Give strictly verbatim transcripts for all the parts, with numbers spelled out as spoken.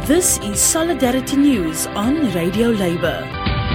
This is Solidarity News on Radio Labour.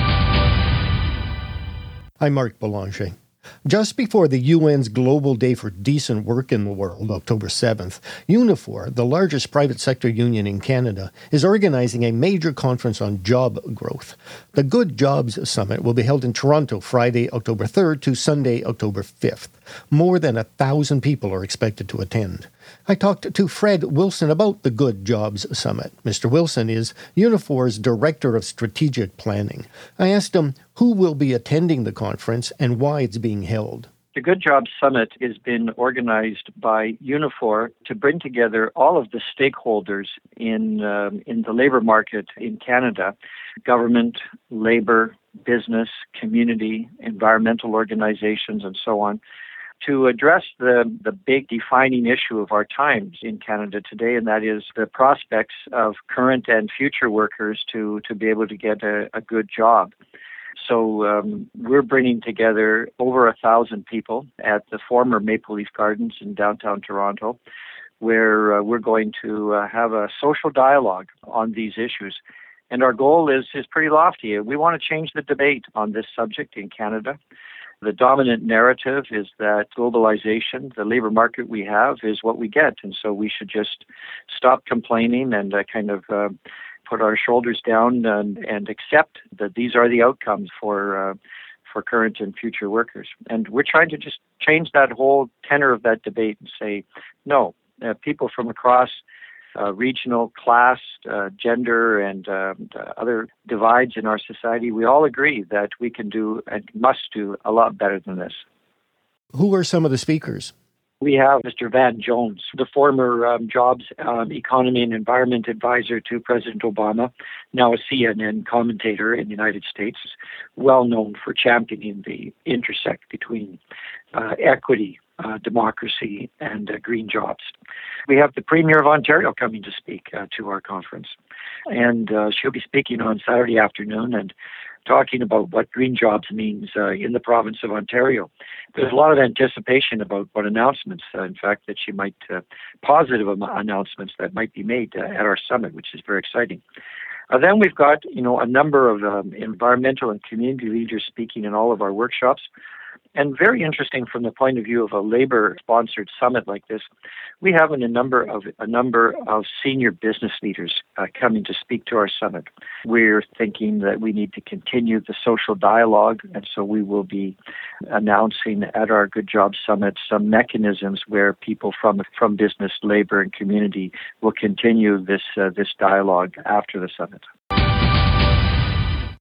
I'm Mark Belanger. Just before the U N's Global Day for Decent Work in the World, October seventh, Unifor, the largest private sector union in Canada, is organizing a major conference on job growth. The Good Jobs Summit will be held in Toronto Friday, October third to Sunday, October fifth. More than a thousand people are expected to attend. I talked to Fred Wilson about the Good Jobs Summit. Mister Wilson is Unifor's Director of Strategic Planning. I asked him who will be attending the conference and why it's being held. The Good Jobs Summit has been organized by Unifor to bring together all of the stakeholders in um, in the labor market in Canada: government, labor, business, community, environmental organizations, and so on, to address the, the big defining issue of our times in Canada today, and that is the prospects of current and future workers to, to be able to get a, a good job. So um, we're bringing together over a thousand people at the former Maple Leaf Gardens in downtown Toronto, where uh, we're going to uh, have a social dialogue on these issues. And our goal is, is pretty lofty. We want to change the debate on this subject in Canada. The dominant narrative is that globalization, the labor market we have, is what we get. And so we should just stop complaining and uh, kind of uh, put our shoulders down and, and accept that these are the outcomes for uh, for current and future workers. And we're trying to just change that whole tenor of that debate and say, no, uh, people from across Uh, regional, class, uh, gender, and uh, other divides in our society, we all agree that we can do and must do a lot better than this. Who are some of the speakers? We have Mister Van Jones, the former um, Jobs, um, Economy, and Environment Advisor to President Obama, now a C N N commentator in the United States, well known for championing the intersect between uh, equity, uh, democracy, and uh, green jobs. We have the Premier of Ontario coming to speak uh, to our conference, and uh, she'll be speaking on Saturday afternoon and talking about what green jobs means uh, in the province of Ontario. There's a lot of anticipation about what announcements, uh, in fact, that she might, uh, positive am- announcements that might be made uh, at our summit, which is very exciting. Uh, then we've got, you know, a number of um, environmental and community leaders speaking in all of our workshops. And very interesting from the point of view of a labor-sponsored summit like this, we have a number of a number of senior business leaders uh, coming to speak to our summit. We're thinking that we need to continue the social dialogue, and so we will be announcing at our Good Jobs Summit some mechanisms where people from from business, labor, and community will continue this uh, this dialogue after the summit.